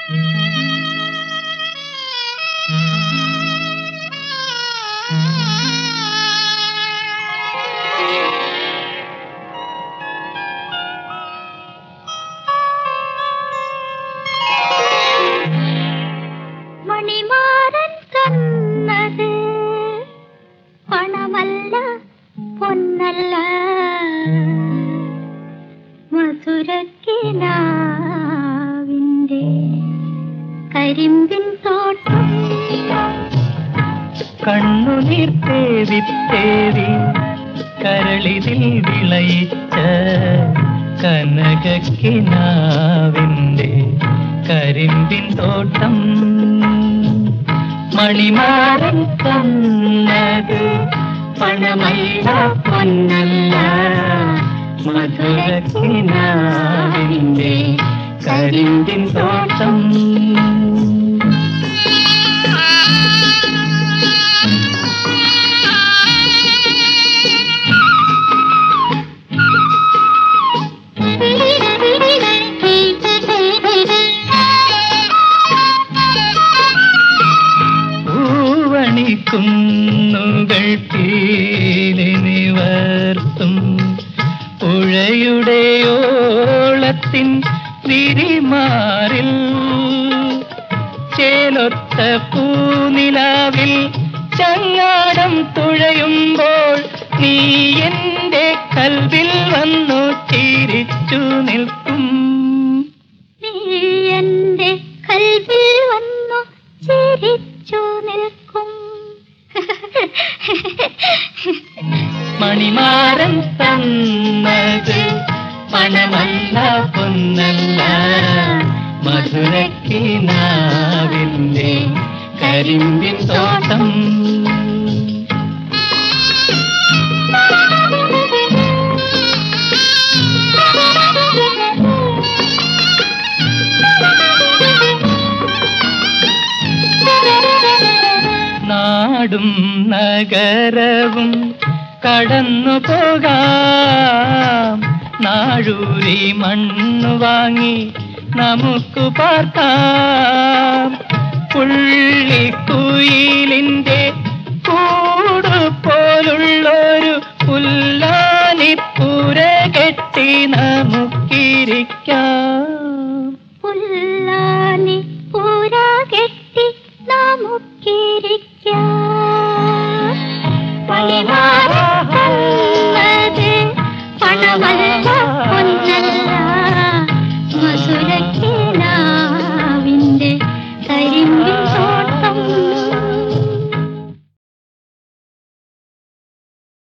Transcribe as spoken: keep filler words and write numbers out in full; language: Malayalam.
മണിമാരൻ തന്നത് പണമല്ല പൊന്നല്ല, മധുരക്കിനാവിന്റെ കരിമ്പിൻ തോട്ടം. കണ്ണുനീർ തേവി തേവി കരളിതിൽ വിളയിച്ച കനകക്കിനാവിന്റെ കരിമ്പിൻ തോട്ടം. മണിമാരൻ തന്നത് പണമല്ല പൊന്നല്ല, മധുരക്കിനാവിന്റെ കരിമ്പിൻ തോട്ടം. കുന്നുകൾ പീലിനിവർത്തും പുഴയുടെ ഓളത്തിൻ വിരിമാറിൽ ചേലൊത്ത പൂനിലാവിൽ ചങ്ങാടം തുഴയുമ്പോൾ നീ എന്റെ കൽവിൽ വന്നു ചിരിച്ചു നിൽക്കും. നീ എന്റെ കൽവിൽ വന്നു ചിരിച്ചു നിൽക്കും. മണിമാരൻ തന്നത് പണമല്ല പൊന്നല്ല, മധുരക്കിനാവിന്റെ കരിമ്പിൻ തോട്ടം. നാടും നഗരവും കടന്നു പോകാം, നാഴൂരി മണ്ണു വാങ്ങി നമുക്ക് പാർക്കാം. പുള്ളിക്കുയിലിന്റെ കൂട് പോലുള്ളൊരു പുല്ലാനിപ്പുര കെട്ടി നമുക്കിരിക്കാം.